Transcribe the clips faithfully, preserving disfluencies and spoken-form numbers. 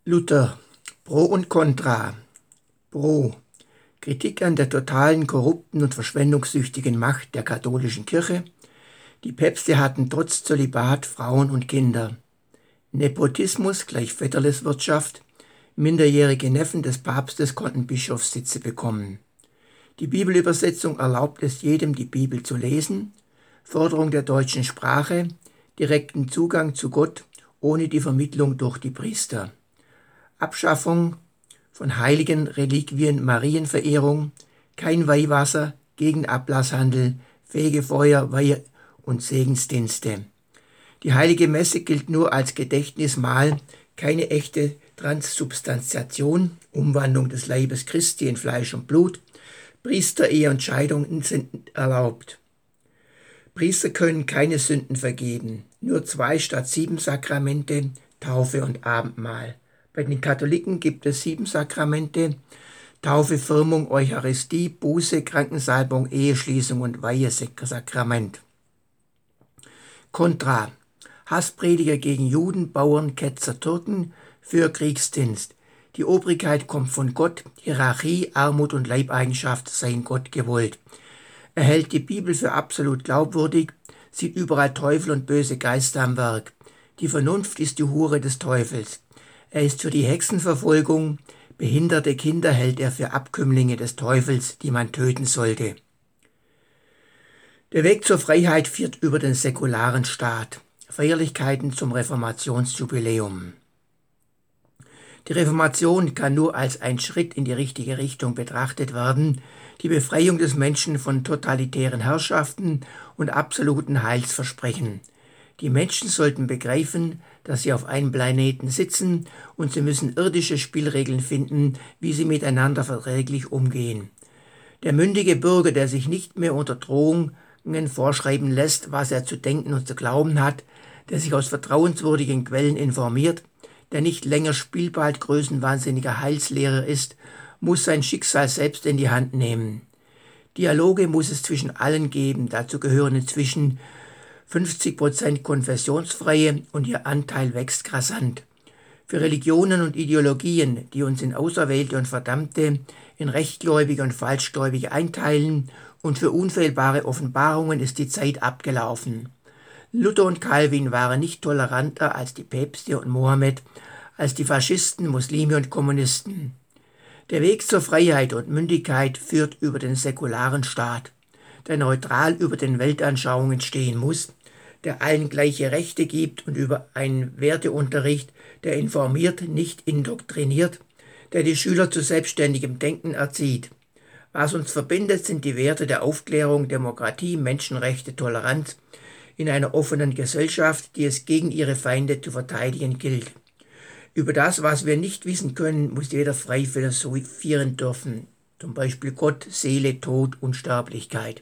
Luther. Pro und Contra. Pro. Kritik an der totalen, korrupten und verschwendungssüchtigen Macht der katholischen Kirche. Die Päpste hatten trotz Zölibat Frauen und Kinder. Nepotismus gleich Vetterleswirtschaft. Minderjährige Neffen des Papstes konnten Bischofssitze bekommen. Die Bibelübersetzung erlaubt es jedem, die Bibel zu lesen. Förderung der deutschen Sprache. Direkten Zugang zu Gott ohne die Vermittlung durch die Priester. Abschaffung von heiligen Reliquien, Marienverehrung, kein Weihwasser, gegen Ablasshandel, Fegefeuer, Weihe und Segensdienste. Die heilige Messe gilt nur als Gedächtnismahl, keine echte Transsubstantiation, Umwandlung des Leibes Christi in Fleisch und Blut. Priesterehe und Scheidungen sind erlaubt. Priester können keine Sünden vergeben, nur zwei statt sieben Sakramente, Taufe und Abendmahl. Bei den Katholiken gibt es sieben Sakramente: Taufe, Firmung, Eucharistie, Buße, Krankensalbung, Eheschließung und Weihesakrament. Kontra. Hassprediger gegen Juden, Bauern, Ketzer, Türken, für Kriegsdienst. Die Obrigkeit kommt von Gott, Hierarchie, Armut und Leibeigenschaft seien Gott gewollt. Er hält die Bibel für absolut glaubwürdig, sieht überall Teufel und böse Geister am Werk. Die Vernunft ist die Hure des Teufels. Er ist für die Hexenverfolgung, behinderte Kinder hält er für Abkömmlinge des Teufels, die man töten sollte. Der Weg zur Freiheit führt über den säkularen Staat. Feierlichkeiten zum Reformationsjubiläum. Die Reformation kann nur als ein Schritt in die richtige Richtung betrachtet werden, die Befreiung des Menschen von totalitären Herrschaften und absoluten Heilsversprechen. Die Menschen sollten begreifen, dass sie auf einem Planeten sitzen und sie müssen irdische Spielregeln finden, wie sie miteinander verträglich umgehen. Der mündige Bürger, der sich nicht mehr unter Drohungen vorschreiben lässt, was er zu denken und zu glauben hat, der sich aus vertrauenswürdigen Quellen informiert, der nicht länger Spielball größenwahnsinniger Heilslehrer ist, muss sein Schicksal selbst in die Hand nehmen. Dialoge muss es zwischen allen geben, dazu gehören inzwischen fünfzig Prozent Konfessionsfreie und ihr Anteil wächst rasant. Für Religionen und Ideologien, die uns in Auserwählte und Verdammte, in Rechtgläubige und Falschgläubige einteilen, und für unfehlbare Offenbarungen ist die Zeit abgelaufen. Luther und Calvin waren nicht toleranter als die Päpste und Mohammed, als die Faschisten, Muslime und Kommunisten. Der Weg zur Freiheit und Mündigkeit führt über den säkularen Staat, der neutral über den Weltanschauungen stehen muss, der allen gleiche Rechte gibt und über einen Werteunterricht, der informiert, nicht indoktriniert, der die Schüler zu selbstständigem Denken erzieht. Was uns verbindet, sind die Werte der Aufklärung, Demokratie, Menschenrechte, Toleranz in einer offenen Gesellschaft, die es gegen ihre Feinde zu verteidigen gilt. Über das, was wir nicht wissen können, muss jeder frei philosophieren dürfen, zum Beispiel Gott, Seele, Tod, Unsterblichkeit.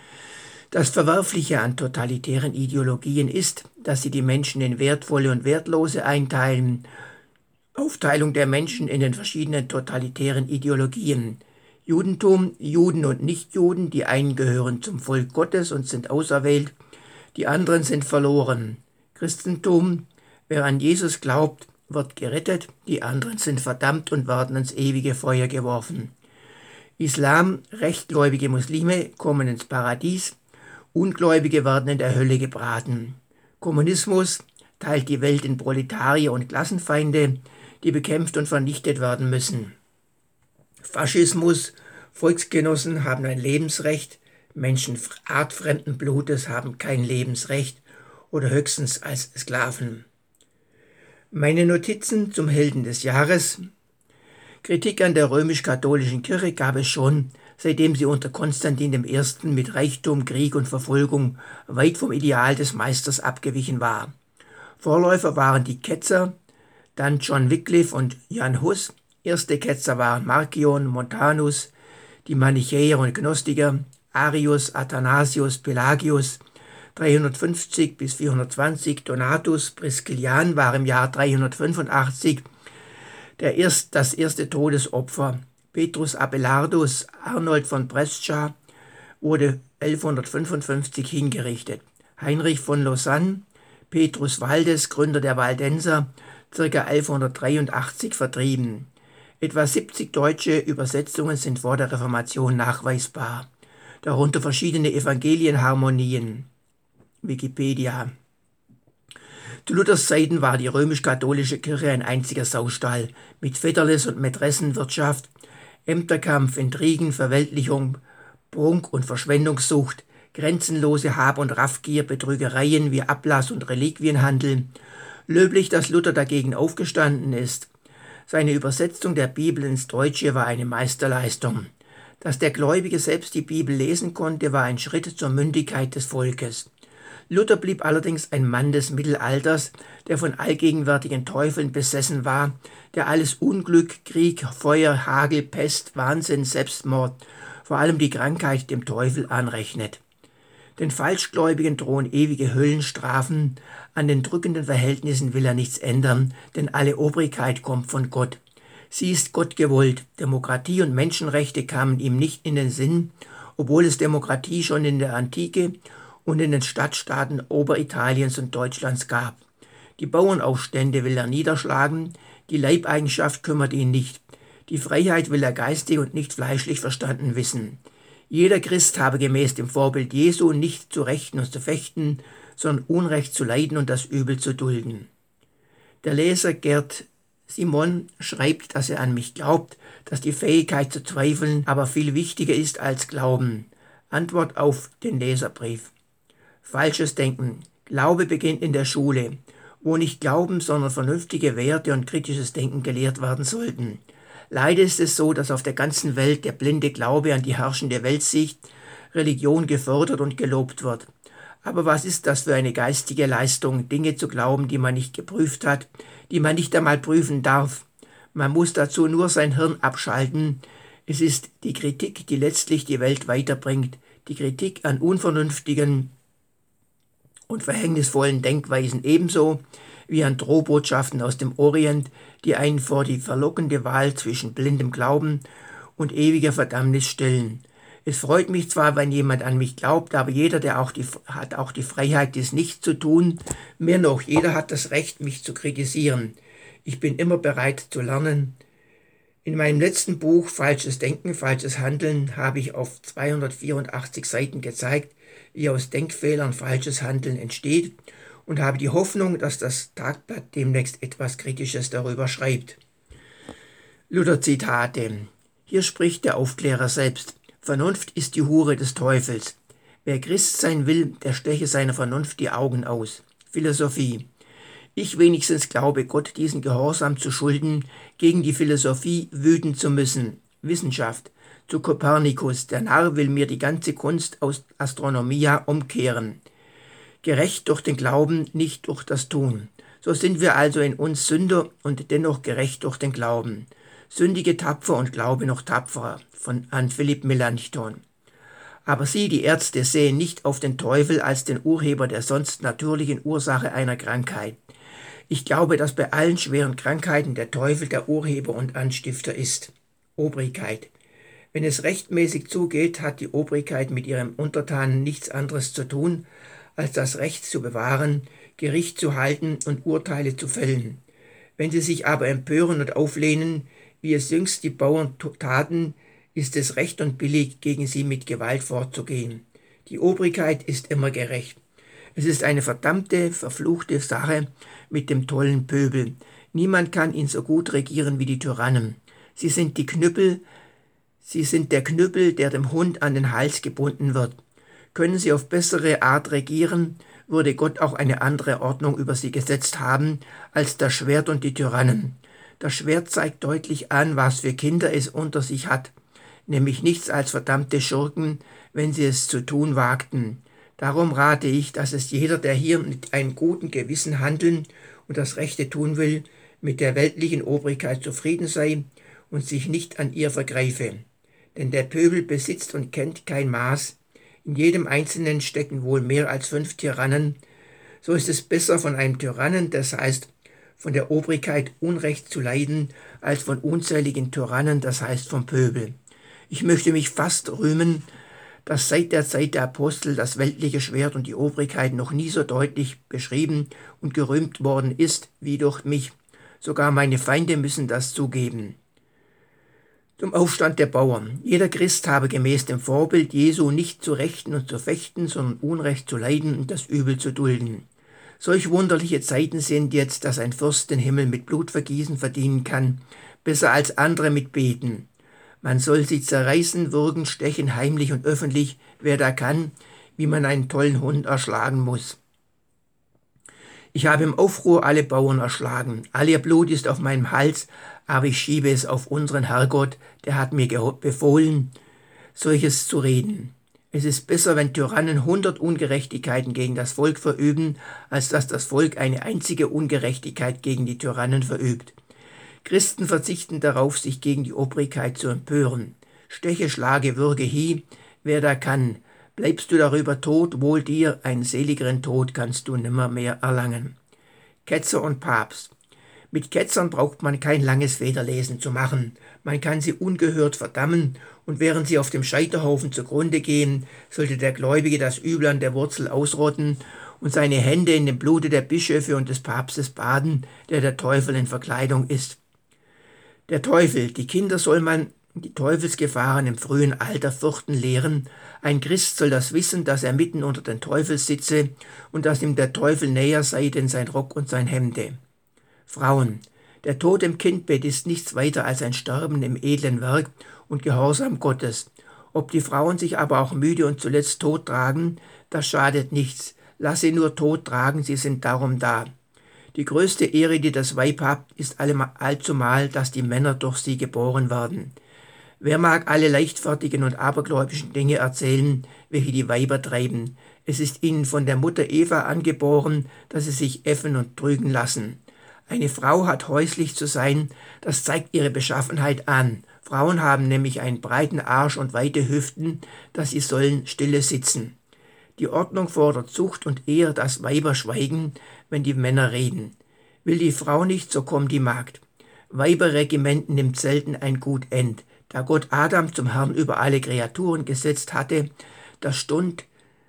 Das Verwerfliche an totalitären Ideologien ist, dass sie die Menschen in wertvolle und wertlose einteilen. Aufteilung der Menschen in den verschiedenen totalitären Ideologien. Judentum, Juden und Nichtjuden, die einen gehören zum Volk Gottes und sind auserwählt, die anderen sind verloren. Christentum, wer an Jesus glaubt, wird gerettet, die anderen sind verdammt und werden ins ewige Feuer geworfen. Islam, rechtgläubige Muslime kommen ins Paradies, Ungläubige werden in der Hölle gebraten. Kommunismus teilt die Welt in Proletarier und Klassenfeinde, die bekämpft und vernichtet werden müssen. Faschismus, Volksgenossen haben ein Lebensrecht, Menschen artfremden Blutes haben kein Lebensrecht oder höchstens als Sklaven. Meine Notizen zum Helden des Jahres. Kritik an der römisch-katholischen Kirche gab es schon, seitdem sie unter Konstantin der Erste. Mit Reichtum, Krieg und Verfolgung weit vom Ideal des Meisters abgewichen war. Vorläufer waren die Ketzer, dann John Wycliffe und Jan Hus. Erste Ketzer waren Markion, Montanus, die Manichäer und Gnostiker, Arius, Athanasius, Pelagius, dreihundertfünfzig bis vierhundertzwanzig, Donatus, Priscillian war im Jahr dreihundertfünfundachtzig der erst, das erste Todesopfer. Petrus Abelardus, Arnold von Brescia wurde elfhundertfünfundfünfzig hingerichtet. Heinrich von Lausanne, Petrus Waldes, Gründer der Waldenser, ca. elfhundertdreiundachtzig vertrieben. Etwa siebzig deutsche Übersetzungen sind vor der Reformation nachweisbar, darunter verschiedene Evangelienharmonien. Wikipedia. Zu Luthers Zeiten war die römisch-katholische Kirche ein einziger Saustall mit Vetterles- und Mätressenwirtschaft, Ämterkampf, Intrigen, Verweltlichung, Prunk- und Verschwendungssucht, grenzenlose Hab- und Raffgier, Betrügereien wie Ablass- und Reliquienhandel. Löblich, dass Luther dagegen aufgestanden ist. Seine Übersetzung der Bibel ins Deutsche war eine Meisterleistung. Dass der Gläubige selbst die Bibel lesen konnte, war ein Schritt zur Mündigkeit des Volkes. Luther blieb allerdings ein Mann des Mittelalters, der von allgegenwärtigen Teufeln besessen war, der alles Unglück, Krieg, Feuer, Hagel, Pest, Wahnsinn, Selbstmord, vor allem die Krankheit dem Teufel anrechnet. Den Falschgläubigen drohen ewige Höllenstrafen, an den drückenden Verhältnissen will er nichts ändern, denn alle Obrigkeit kommt von Gott. Sie ist Gott gewollt, Demokratie und Menschenrechte kamen ihm nicht in den Sinn, obwohl es Demokratie schon in der Antike und in den Stadtstaaten Oberitaliens und Deutschlands gab. Die Bauernaufstände will er niederschlagen, die Leibeigenschaft kümmert ihn nicht. Die Freiheit will er geistig und nicht fleischlich verstanden wissen. Jeder Christ habe gemäß dem Vorbild Jesu nicht zu rechten und zu fechten, sondern Unrecht zu leiden und das Übel zu dulden. Der Leser Gerd Simon schreibt, dass er an mich glaubt, dass die Fähigkeit zu zweifeln aber viel wichtiger ist als Glauben. Antwort auf den Leserbrief. Falsches Denken. Glaube beginnt in der Schule, wo nicht Glauben, sondern vernünftige Werte und kritisches Denken gelehrt werden sollten. Leider ist es so, dass auf der ganzen Welt der blinde Glaube an die herrschende Weltsicht, Religion gefördert und gelobt wird. Aber was ist das für eine geistige Leistung, Dinge zu glauben, die man nicht geprüft hat, die man nicht einmal prüfen darf? Man muss dazu nur sein Hirn abschalten. Es ist die Kritik, die letztlich die Welt weiterbringt, die Kritik an unvernünftigen und verhängnisvollen Denkweisen ebenso wie an Drohbotschaften aus dem Orient, die einen vor die verlockende Wahl zwischen blindem Glauben und ewiger Verdammnis stellen. Es freut mich zwar, wenn jemand an mich glaubt, aber jeder, der auch die, hat auch die Freiheit, dies nicht zu tun. Mehr noch, jeder hat das Recht, mich zu kritisieren. Ich bin immer bereit zu lernen. In meinem letzten Buch Falsches Denken, Falsches Handeln habe ich auf zweihundertvierundachtzig Seiten gezeigt, wie aus Denkfehlern falsches Handeln entsteht und habe die Hoffnung, dass das Tagblatt demnächst etwas Kritisches darüber schreibt. Luther-Zitate. Hier spricht der Aufklärer selbst. Vernunft ist die Hure des Teufels. Wer Christ sein will, der steche seiner Vernunft die Augen aus. Philosophie. Ich wenigstens glaube, Gott diesen Gehorsam zu schulden, gegen die Philosophie wüten zu müssen. Wissenschaft. Zu Kopernikus. Der Narr will mir die ganze Kunst aus Astronomia umkehren. Gerecht durch den Glauben, nicht durch das Tun. So sind wir also in uns Sünder und dennoch gerecht durch den Glauben. Sündige tapfer und Glaube noch tapferer, von an Philipp Melanchthon. Aber sie, die Ärzte, sehen nicht auf den Teufel als den Urheber der sonst natürlichen Ursache einer Krankheit. Ich glaube, dass bei allen schweren Krankheiten der Teufel der Urheber und Anstifter ist. Obrigkeit. Wenn es rechtmäßig zugeht, hat die Obrigkeit mit ihrem Untertanen nichts anderes zu tun, als das Recht zu bewahren, Gericht zu halten und Urteile zu fällen. Wenn sie sich aber empören und auflehnen, wie es jüngst die Bauern taten, ist es recht und billig, gegen sie mit Gewalt vorzugehen. Die Obrigkeit ist immer gerecht. Es ist eine verdammte, verfluchte Sache mit dem tollen Pöbel. Niemand kann ihn so gut regieren wie die Tyrannen. Sie sind die Knüppel, sie sind der Knüppel, der dem Hund an den Hals gebunden wird. Können sie auf bessere Art regieren, würde Gott auch eine andere Ordnung über sie gesetzt haben als das Schwert und die Tyrannen. Das Schwert zeigt deutlich an, was für Kinder es unter sich hat, nämlich nichts als verdammte Schurken, wenn sie es zu tun wagten. Darum rate ich, dass es jeder, der hier mit einem guten Gewissen handeln und das Rechte tun will, mit der weltlichen Obrigkeit zufrieden sei und sich nicht an ihr vergreife. Denn der Pöbel besitzt und kennt kein Maß. In jedem Einzelnen stecken wohl mehr als fünf Tyrannen. So ist es besser, von einem Tyrannen, das heißt von der Obrigkeit Unrecht zu leiden, als von unzähligen Tyrannen, das heißt vom Pöbel. Ich möchte mich fast rühmen, dass seit der Zeit der Apostel das weltliche Schwert und die Obrigkeit noch nie so deutlich beschrieben und gerühmt worden ist wie durch mich. Sogar meine Feinde müssen das zugeben. Zum Aufstand der Bauern. Jeder Christ habe gemäß dem Vorbild Jesu nicht zu rechten und zu fechten, sondern Unrecht zu leiden und das Übel zu dulden. Solch wunderliche Zeiten sind jetzt, dass ein Fürst den Himmel mit Blutvergießen verdienen kann, besser als andere mit Beten. Man soll sie zerreißen, würgen, stechen, heimlich und öffentlich, wer da kann, wie man einen tollen Hund erschlagen muss. Ich habe im Aufruhr alle Bauern erschlagen, all ihr Blut ist auf meinem Hals, aber ich schiebe es auf unseren Herrgott, der hat mir befohlen, solches zu reden. Es ist besser, wenn Tyrannen hundert Ungerechtigkeiten gegen das Volk verüben, als dass das Volk eine einzige Ungerechtigkeit gegen die Tyrannen verübt. Christen verzichten darauf, sich gegen die Obrigkeit zu empören. Steche, schlage, würge, hie, wer da kann. Bleibst du darüber tot, wohl dir, einen seligeren Tod kannst du nimmer mehr erlangen. Ketzer und Papst. Mit Ketzern braucht man kein langes Federlesen zu machen. Man kann sie ungehört verdammen, und während sie auf dem Scheiterhaufen zugrunde gehen, sollte der Gläubige das Übel an der Wurzel ausrotten und seine Hände in dem Blute der Bischöfe und des Papstes baden, der der Teufel in Verkleidung ist. Der Teufel, die Kinder soll man die Teufelsgefahren im frühen Alter fürchten lehren. Ein Christ soll das wissen, dass er mitten unter den Teufel sitze und dass ihm der Teufel näher sei denn sein Rock und sein Hemde. Frauen, der Tod im Kindbett ist nichts weiter als ein Sterben im edlen Werk und Gehorsam Gottes. Ob die Frauen sich aber auch müde und zuletzt tot tragen, das schadet nichts. Lass sie nur tot tragen, sie sind darum da. Die größte Ehre, die das Weib hat, ist allzumal, dass die Männer durch sie geboren werden. Wer mag alle leichtfertigen und abergläubischen Dinge erzählen, welche die Weiber treiben? Es ist ihnen von der Mutter Eva angeboren, dass sie sich äffen und trügen lassen. Eine Frau hat häuslich zu sein, das zeigt ihre Beschaffenheit an. Frauen haben nämlich einen breiten Arsch und weite Hüften, dass sie sollen stille sitzen. Die Ordnung fordert Zucht und Ehe, dass Weiber schweigen, wenn die Männer reden. Will die Frau nicht, so kommt die Magd. Weiberregiment nimmt selten ein gut End. Da Gott Adam zum Herrn über alle Kreaturen gesetzt hatte, da stund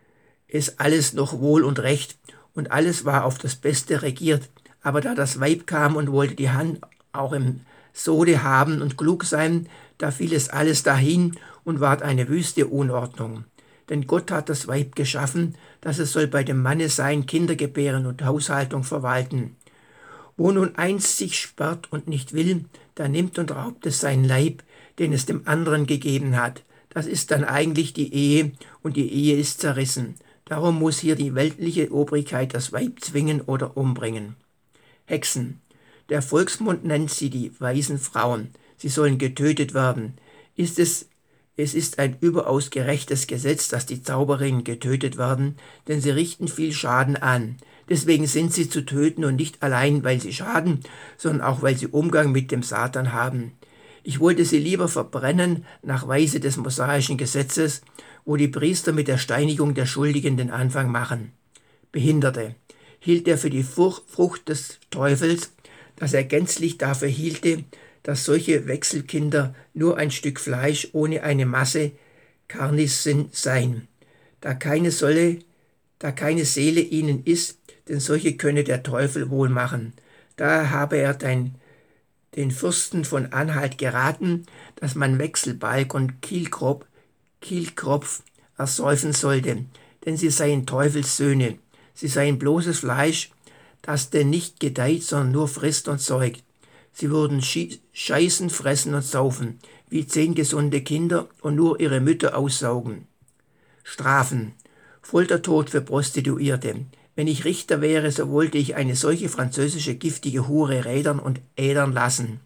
es alles noch wohl und recht und alles war auf das Beste regiert. Aber da das Weib kam und wollte die Hand auch im Sode haben und klug sein, da fiel es alles dahin und ward eine wüste Unordnung. Denn Gott hat das Weib geschaffen, dass es soll bei dem Manne sein, Kinder gebären und Haushaltung verwalten. Wo nun eins sich sperrt und nicht will, da nimmt und raubt es seinen Leib, den es dem anderen gegeben hat. Das ist dann eigentlich die Ehe und die Ehe ist zerrissen. Darum muss hier die weltliche Obrigkeit das Weib zwingen oder umbringen. Hexen. Der Volksmund nennt sie die weisen Frauen. Sie sollen getötet werden. Ist es, es ist ein überaus gerechtes Gesetz, dass die Zauberinnen getötet werden, denn sie richten viel Schaden an. Deswegen sind sie zu töten und nicht allein, weil sie schaden, sondern auch, weil sie Umgang mit dem Satan haben. Ich wollte sie lieber verbrennen nach Weise des mosaischen Gesetzes, wo die Priester mit der Steinigung der Schuldigen den Anfang machen. Behinderte. Hielt er für die Frucht des Teufels, dass er gänzlich dafür hielte, dass solche Wechselkinder nur ein Stück Fleisch ohne eine Masse Carnis sind, seien, da keine Solle, da keine Seele ihnen ist, denn solche könne der Teufel wohl machen. Daher habe er den, den Fürsten von Anhalt geraten, dass man Wechselbalg und Kielkropf, Kielkropf ersäufen sollte, denn sie seien Teufels Söhne. Sie seien bloßes Fleisch, das denn nicht gedeiht, sondern nur frisst und säugt. Sie würden scheißen, fressen und saufen, wie zehn gesunde Kinder und nur ihre Mütter aussaugen. Strafen. Foltertod für Prostituierte. Wenn ich Richter wäre, so wollte ich eine solche französische giftige Hure rädern und ädern lassen.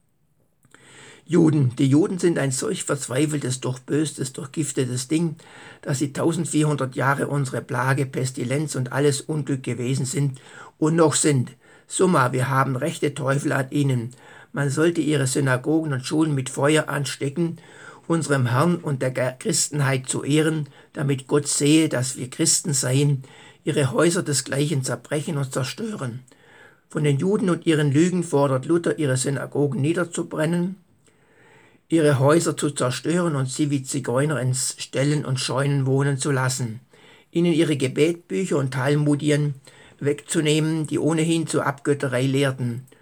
Juden. Die Juden sind ein solch verzweifeltes, durchböstes, durchgiftetes Ding, dass sie eintausendvierhundert Jahre unsere Plage, Pestilenz und alles Unglück gewesen sind und noch sind. Summa, wir haben rechte Teufel an ihnen. Man sollte ihre Synagogen und Schulen mit Feuer anstecken, unserem Herrn und der Christenheit zu ehren, damit Gott sehe, dass wir Christen seien, ihre Häuser desgleichen zerbrechen und zerstören. Von den Juden und ihren Lügen fordert Luther, ihre Synagogen niederzubrennen, ihre Häuser zu zerstören und sie wie Zigeuner in Ställen und Scheunen wohnen zu lassen, ihnen ihre Gebetbücher und Talmudien wegzunehmen, die ohnehin zur Abgötterei lehrten,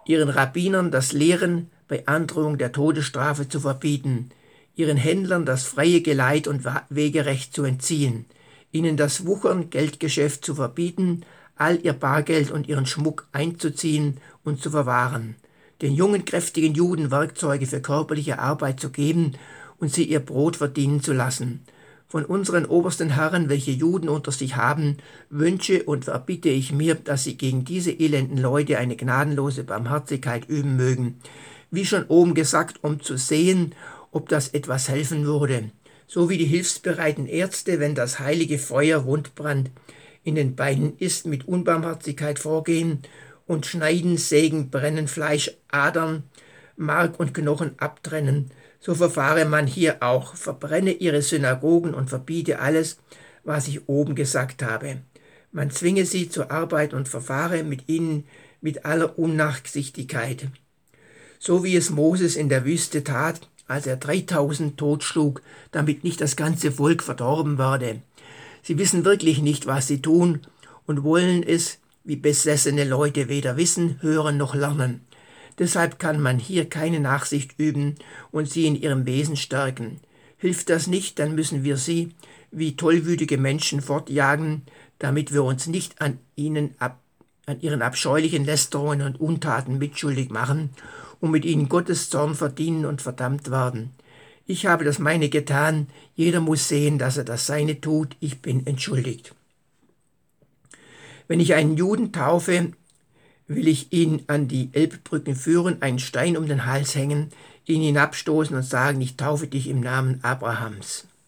ihren Rabbinern das Lehren bei Androhung der Todesstrafe zu verbieten, ihren Händlern das freie Geleit und Wegerecht zu entziehen, ihnen das Wuchern Geldgeschäft zu verbieten, all ihr Bargeld und ihren Schmuck einzuziehen und zu verwahren, den jungen, kräftigen Juden Werkzeuge für körperliche Arbeit zu geben und sie ihr Brot verdienen zu lassen. Von unseren obersten Herren, welche Juden unter sich haben, wünsche und verbitte ich mir, dass sie gegen diese elenden Leute eine gnadenlose Barmherzigkeit üben mögen. Wie schon oben gesagt, um zu sehen, ob das etwas helfen würde. So wie die hilfsbereiten Ärzte, wenn das heilige Feuer Wundbrand in den Beinen ist, mit Unbarmherzigkeit vorgehen und schneiden, sägen, brennen Fleisch, Adern, Mark und Knochen abtrennen, so verfahre man hier auch, verbrenne ihre Synagogen und verbiete alles, was ich oben gesagt habe. Man zwinge sie zur Arbeit und verfahre mit ihnen mit aller Unnachsichtigkeit. So wie es Moses in der Wüste tat, als er dreitausend totschlug, damit nicht das ganze Volk verdorben werde. Sie wissen wirklich nicht, was sie tun und wollen es, wie besessene Leute, weder wissen, hören noch lernen. Deshalb kann man hier keine Nachsicht üben und sie in ihrem Wesen stärken. Hilft das nicht, dann müssen wir sie wie tollwütige Menschen fortjagen, damit wir uns nicht an ihnen ab, an ihren abscheulichen Lästerungen und Untaten mitschuldig machen und mit ihnen Gottes Zorn verdienen und verdammt werden. Ich habe das meine getan, jeder muss sehen, dass er das seine tut, ich bin entschuldigt. Wenn ich einen Juden taufe, will ich ihn an die Elbbrücken führen, einen Stein um den Hals hängen, ihn hinabstoßen und sagen, ich taufe dich im Namen Abrahams.